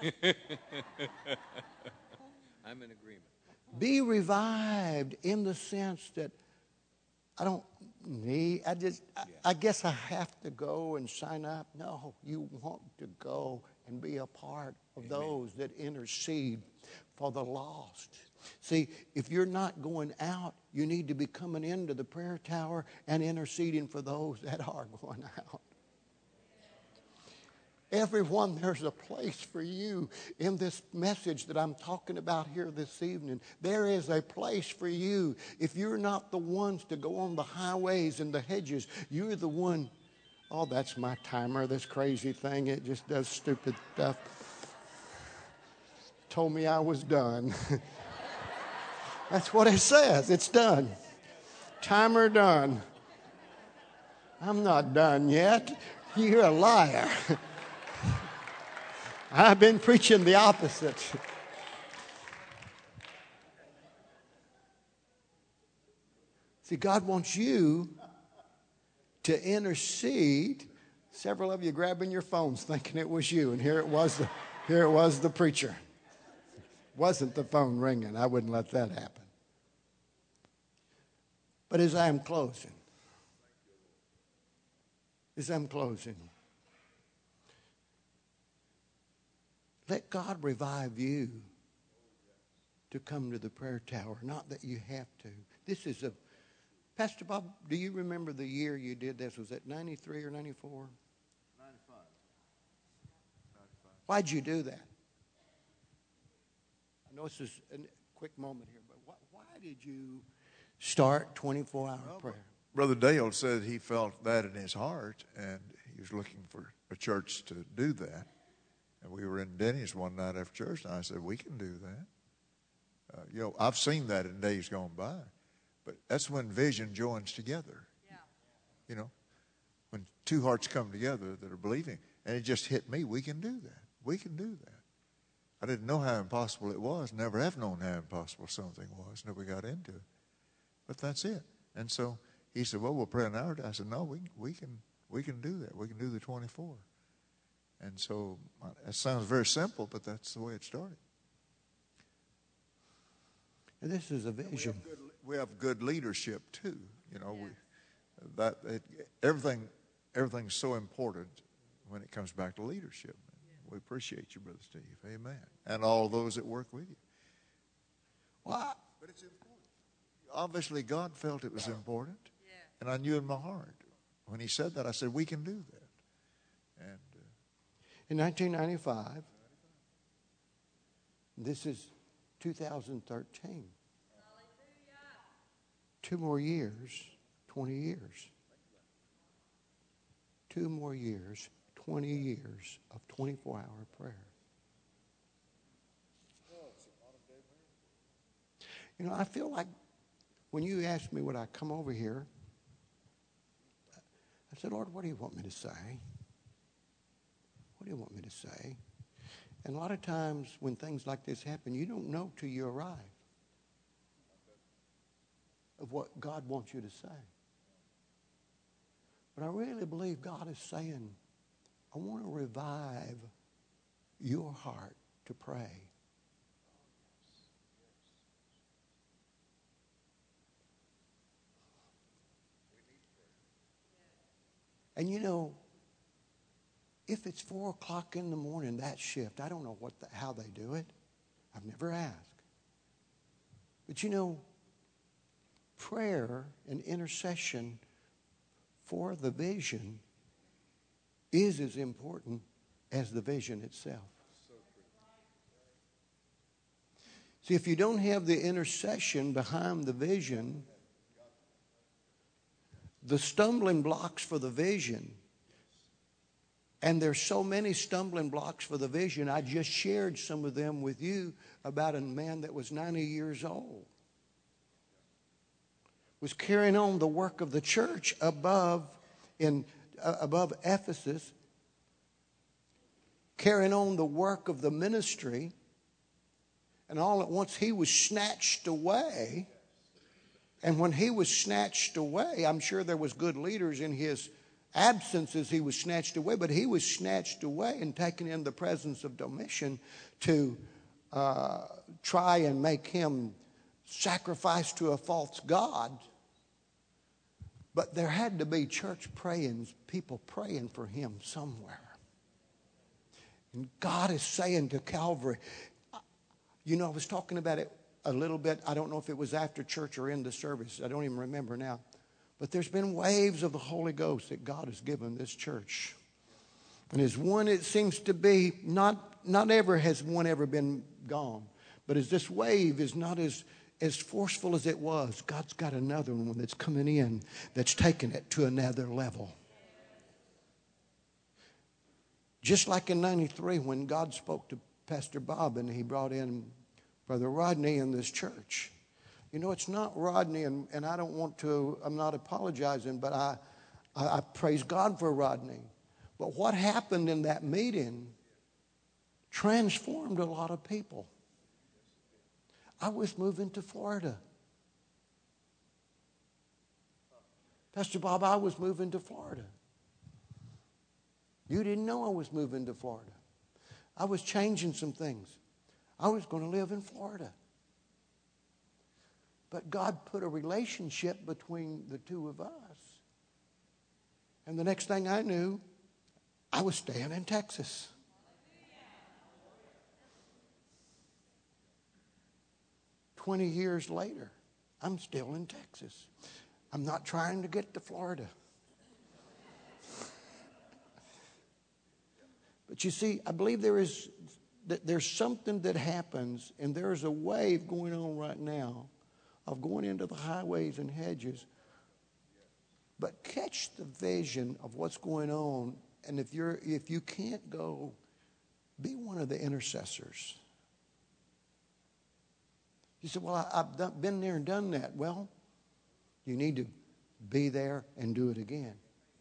I'm in agreement. Be revived in the sense that I don't need, I just, I, I guess I have to go and sign up. No, you want to go and be a part of Amen. Those that intercede for the lost. See, if you're not going out, you need to be coming into the prayer tower and interceding for those that are going out. Everyone, there's a place for you in this message that I'm talking about here this evening. There is a place for you. If you're not the ones to go on the highways and the hedges, you're the one. Oh, that's my timer, this crazy thing. It just does stupid stuff. Told me I was done. That's what it says. It's done. Timer done. I'm not done yet. You're a liar. I've been preaching the opposite. See, God wants you to intercede. Several of you grabbing your phones thinking it was you, and here it was the, here it was the preacher. Wasn't the phone ringing. I wouldn't let that happen. But as I'm closing, as I'm closing, let God revive you to come to the prayer tower. Not that you have to. This is a... Pastor Bob, do you remember the year you did this? Was it ninety-three or ninety-four? ninety-five. ninety-five. Why'd you do that? I know this is a quick moment here, but why, why did you start twenty-four hour well, prayer? Brother Dale said he felt that in his heart, and he was looking for a church to do that. And we were in Denny's one night after church, and I said, we can do that. Uh, you know, I've seen that in days gone by. But that's when vision joins together. Yeah. You know, when two hearts come together that are believing. And it just hit me, we can do that. We can do that. I didn't know how impossible it was. Never have known how impossible something was. Never got into it. But that's it. And so he said, well, we'll pray an hour. I said, no, we, we can we can do that. We can do the twenty-four. And so that sounds very simple, but that's the way it started. And this is a vision. We have, good, we have good leadership too. You know, yes. we, that it, everything everything's so important when it comes back to leadership. Yeah. We appreciate you, Brother Steve. Amen. And all those that work with you. Well, I, but it's important. Obviously, God felt it was important, yeah. And I knew in my heart when He said that. I said, "We can do that." And in nineteen ninety-five, this is two thousand thirteen. Two more years, twenty years. Two more years, twenty years of twenty-four hour prayer. You know, I feel like when you asked me would I come over here, I said, Lord, what do you want me to say? What do you want me to say? And a lot of times when things like this happen, you don't know till you arrive of what God wants you to say. But I really believe God is saying, I want to revive your heart to pray. And you know, if it's four o'clock in the morning, that shift, I don't know what the, how they do it. I've never asked. But you know, prayer and intercession for the vision is as important as the vision itself. See, if you don't have the intercession behind the vision, the stumbling blocks for the vision, and there's so many stumbling blocks for the vision, I just shared some of them with you about a man that was ninety years old. Was carrying on the work of the church above in uh, above Ephesus, carrying on the work of the ministry, and all at once he was snatched away. And when he was snatched away, I'm sure there was good leaders in his absences he was snatched away, but he was snatched away and taken in the presence of Domitian to uh, try and make him sacrifice to a false god. But there had to be church praying, people praying for him somewhere. And God is saying to Calvary, you know, I was talking about it a little bit. I don't know if it was after church or in the service. I don't even remember now. But there's been waves of the Holy Ghost that God has given this church. And as one, it seems to be, not, not ever has one ever been gone. But as this wave is not as, as forceful as it was, God's got another one that's coming in that's taking it to another level. Just like in ninety-three when God spoke to Pastor Bob and he brought in Brother Rodney in this church. You know, it's not Rodney, and, and I don't want to, I'm not apologizing, but I, I, I praise God for Rodney. But what happened in that meeting transformed a lot of people. I was moving to Florida. Pastor Bob, I was moving to Florida. You didn't know I was moving to Florida. I was changing some things. I was going to live in Florida. But God put a relationship between the two of us. And the next thing I knew, I was staying in Texas. Twenty years later, I'm still in Texas. I'm not trying to get to Florida. But you see, I believe there is that there's something that happens, and there's a wave going on right now of going into the highways and hedges. But catch the vision of what's going on, and if you're if you can't go, be one of the intercessors. You say, well, I, I've done, been there and done that. Well, you need to be there and do it again.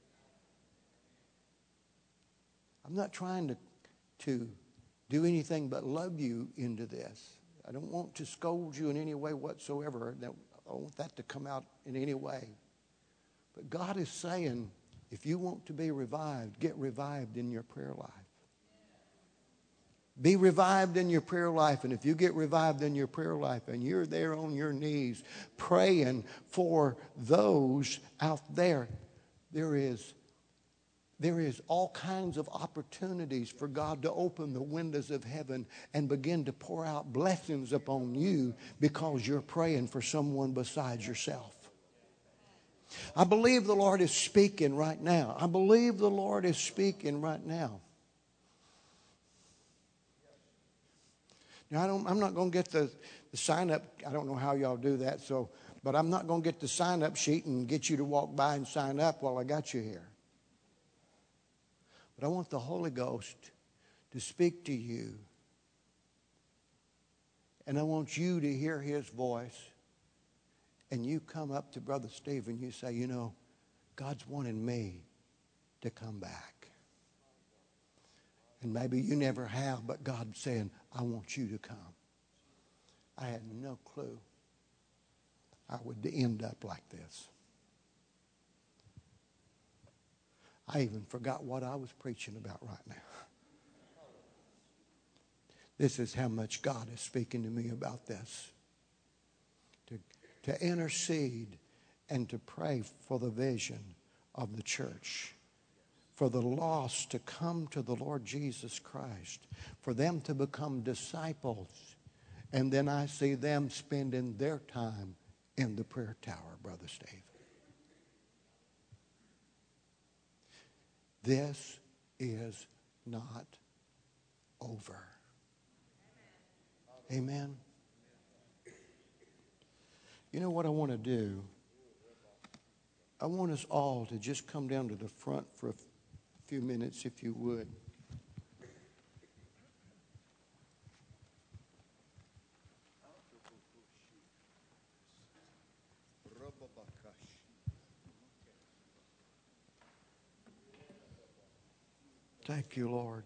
I'm not trying to, to do anything but love you into this. I don't want to scold you in any way whatsoever. I don't want that to come out in any way. But God is saying, if you want to be revived, get revived in your prayer life. Be revived in your prayer life. And if you get revived in your prayer life and you're there on your knees praying for those out there, there is There is all kinds of opportunities for God to open the windows of heaven and begin to pour out blessings upon you because you're praying for someone besides yourself. I believe the Lord is speaking right now. I believe the Lord is speaking right now. Now, I don't, I'm not going to get the, the sign up. I don't know how y'all do that, so, but I'm not going to get the sign up sheet and get you to walk by and sign up while I got you here. But I want the Holy Ghost to speak to you. And I want you to hear his voice. And you come up to Brother Steve and you say, you know, God's wanting me to come back. And maybe you never have, but God's saying, I want you to come. I had no clue I would end up like this. I even forgot what I was preaching about right now. This is how much God is speaking to me about this. To, to intercede and to pray for the vision of the church. For the lost to come to the Lord Jesus Christ. For them to become disciples. And then I see them spending their time in the prayer tower, Brother Steve. This is not over. Amen. You know what I want to do? I want us all to just come down to the front for a few minutes, if you would. Thank you, Lord.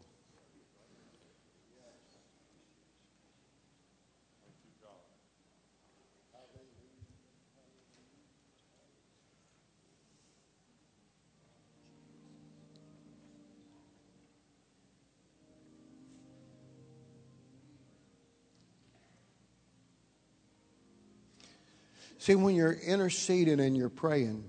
See, when you're interceding and you're praying,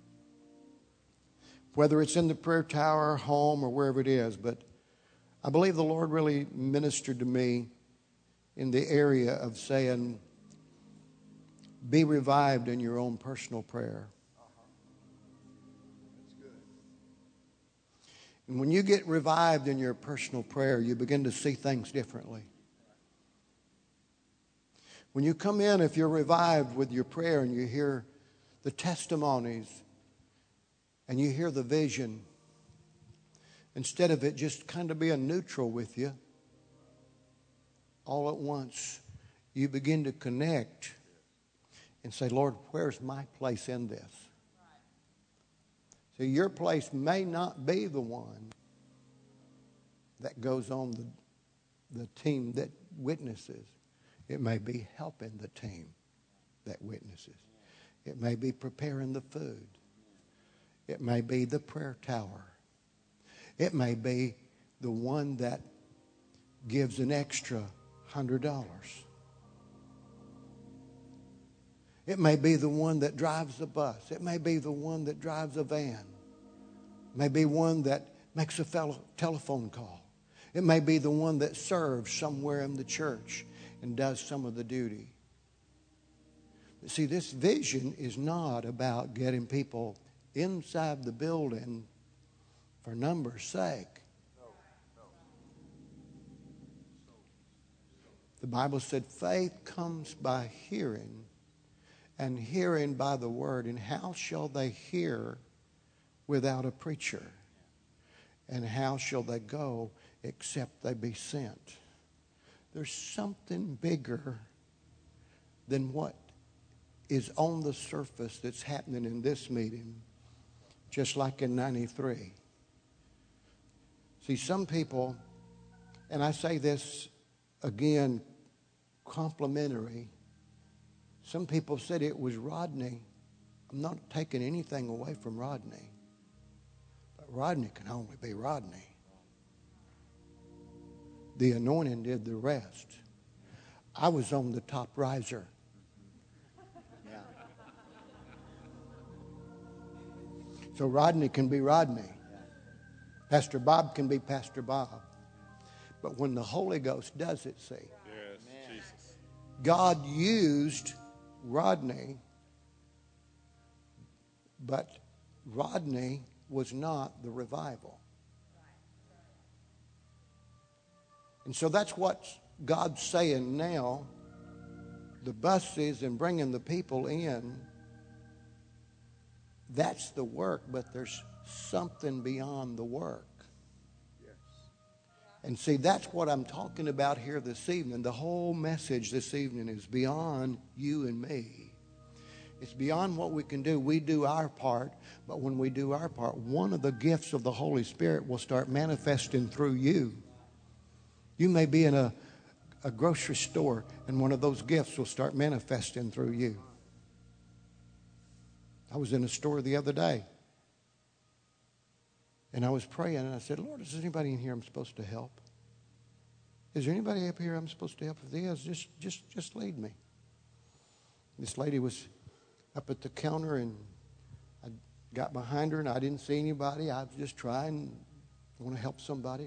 whether it's in the prayer tower, home, or wherever it is, but I believe the Lord really ministered to me in the area of saying, be revived in your own personal prayer. And when you get revived in your personal prayer, you begin to see things differently. When you come in, if you're revived with your prayer and you hear the testimonies and you hear the vision, instead of it just kind of being neutral with you, all at once you begin to connect and say, Lord, where's my place in this? So your place may not be the one that goes on the, the team that witnesses. It may be helping the team that witnesses. It may be preparing the food. It may be the prayer tower. It may be the one that gives an extra one hundred dollars. It may be the one that drives the bus. It may be the one that drives a van. It may be one that makes a fellow telephone call. It may be the one that serves somewhere in the church and does some of the duty. But see, this vision is not about getting people inside the building for numbers' sake. The Bible said faith comes by hearing, and hearing by the word. And how shall they hear without a preacher? And how shall they go except they be sent? There's something bigger than what is on the surface that's happening in this meeting, just like in ninety-three. See, some people, and I say this again, complimentary, some people said it was Rodney. I'm not taking anything away from Rodney, but Rodney can only be Rodney. The anointing did the rest. I was on the top riser. Yeah. So Rodney can be Rodney. Pastor Bob can be Pastor Bob. But when the Holy Ghost does it, see, Yes, Jesus. God used Rodney, but Rodney was not the revival. And so that's what God's saying now. The buses and bringing the people in, that's the work, but there's something beyond the work. And see, that's what I'm talking about here this evening. The whole message this evening is beyond you and me. It's beyond what we can do. We do our part, but when we do our part, one of the gifts of the Holy Spirit will start manifesting through you. You may be in a, a grocery store, and one of those gifts will start manifesting through you. I was in a store the other day, and I was praying, and I said, Lord, is there anybody in here I'm supposed to help? Is there anybody up here I'm supposed to help? If there is, just, just, just lead me. This lady was up at the counter, and I got behind her, and I didn't see anybody. I was just trying. I want to help somebody.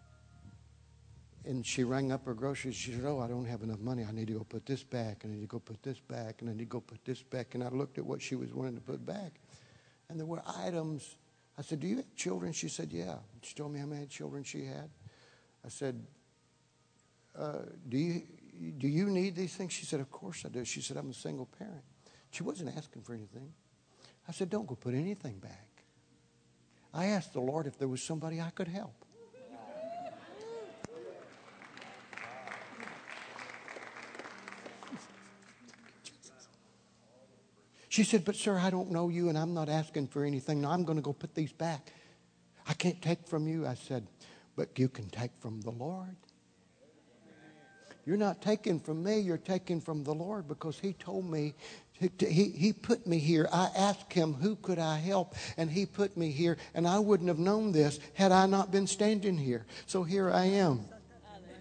And she rang up her groceries. She said, oh, I don't have enough money. I need to go put this back, and I need to go put this back, and I need to go put this back. And I looked at what she was wanting to put back, and there were items. I said, do you have children? She said, yeah. She told me how many children she had. I said, uh, do you do you need these things? She said, of course I do. She said, I'm a single parent. She wasn't asking for anything. I said, don't go put anything back. I asked the Lord if there was somebody I could help. She said, but sir, I don't know you and I'm not asking for anything. No, I'm going to go put these back. I can't take from you. I said, but you can take from the Lord. You're not taking from me. You're taking from the Lord, because he told me, he, he, he put me here. I asked him, who could I help? And he put me here. And I wouldn't have known this had I not been standing here. So here I am.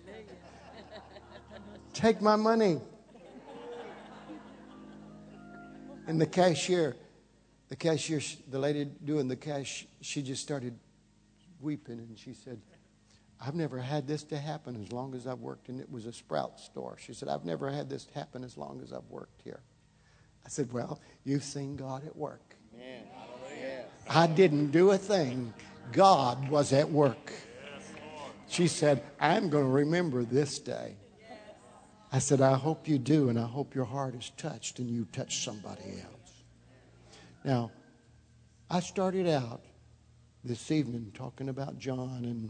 Take my money. And the cashier, the cashier, the lady doing the cash, she just started weeping, and she said, I've never had this to happen as long as I've worked, and it was a Sprout store. She said, I've never had this happen as long as I've worked here. I said, well, you've seen God at work. Amen. I didn't do a thing. God was at work. She said, I'm going to remember this day. I said, I hope you do, and I hope your heart is touched and you touch somebody else. Now, I started out this evening talking about John and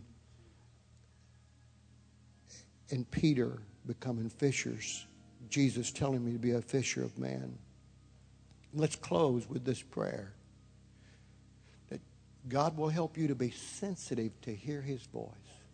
and Peter becoming fishers. Jesus telling me to be a fisher of man. Let's close with this prayer. That God will help you to be sensitive to hear His voice.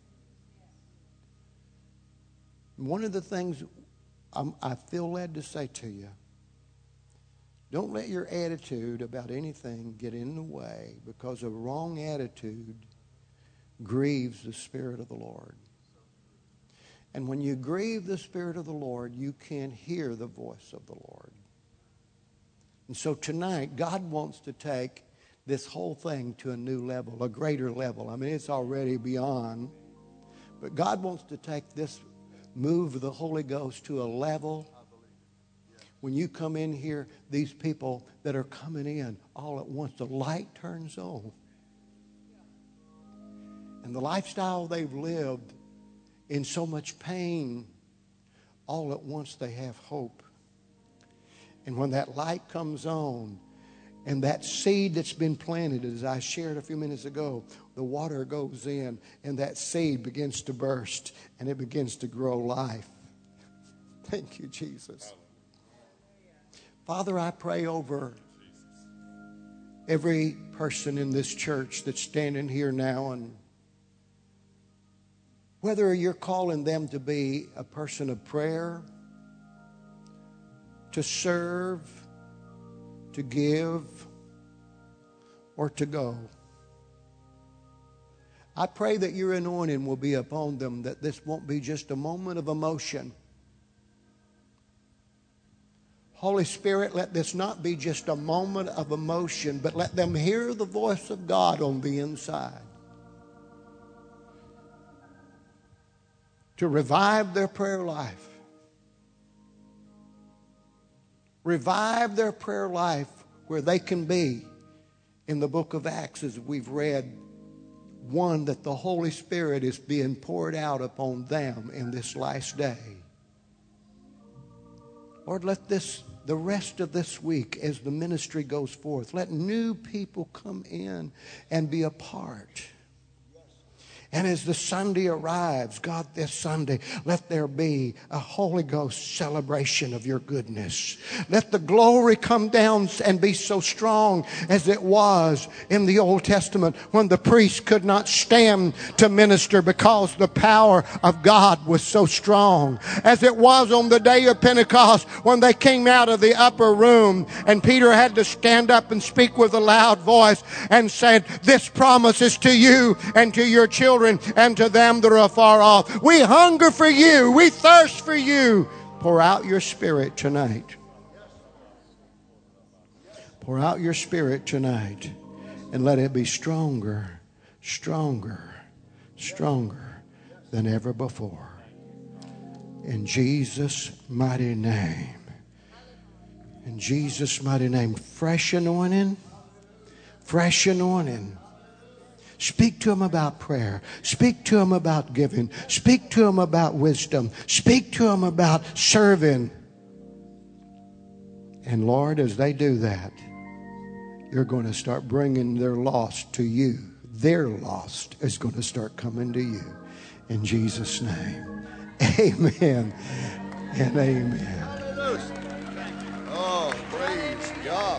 One of the things I'm, I feel led to say to you, don't let your attitude about anything get in the way, because a wrong attitude grieves the Spirit of the Lord. And when you grieve the Spirit of the Lord, you can't hear the voice of the Lord. And so tonight, God wants to take this whole thing to a new level, a greater level. I mean, it's already beyond. But God wants to take this move of the Holy Ghost to a level. When you come in here, these people that are coming in, all at once, the light turns on. And the lifestyle they've lived in so much pain, all at once they have hope. And when that light comes on, and that seed that's been planted, as I shared a few minutes ago, the water goes in, and that seed begins to burst, and it begins to grow life. Thank you, Jesus. Father, I pray over every person in this church that's standing here now, and whether you're calling them to be a person of prayer, to serve, to give, or to go. I pray that your anointing will be upon them, that this won't be just a moment of emotion. Holy Spirit, let this not be just a moment of emotion, but let them hear the voice of God on the inside. To revive their prayer life. Revive their prayer life where they can be in the book of Acts, as we've read, one, that the Holy Spirit is being poured out upon them in this last day. Lord, let this, the rest of this week, as the ministry goes forth, let new people come in and be a part. And as the Sunday arrives, God, this Sunday, let there be a Holy Ghost celebration of your goodness. Let the glory come down and be so strong as it was in the Old Testament when the priest could not stand to minister because the power of God was so strong. As it was on the day of Pentecost when they came out of the upper room and Peter had to stand up and speak with a loud voice and said, this promise is to you and to your children and to them that are afar off. We hunger for you. We thirst for you. Pour out your Spirit tonight. Pour out your Spirit tonight. And let it be stronger, stronger, stronger than ever before. In Jesus' mighty name. In Jesus' mighty name. Fresh anointing. Fresh anointing. Speak to them about prayer. Speak to them about giving. Speak to them about wisdom. Speak to them about serving. And Lord, as they do that, you're going to start bringing their lost to you. Their lost is going to start coming to you. In Jesus' name. Amen and amen. Oh, praise God.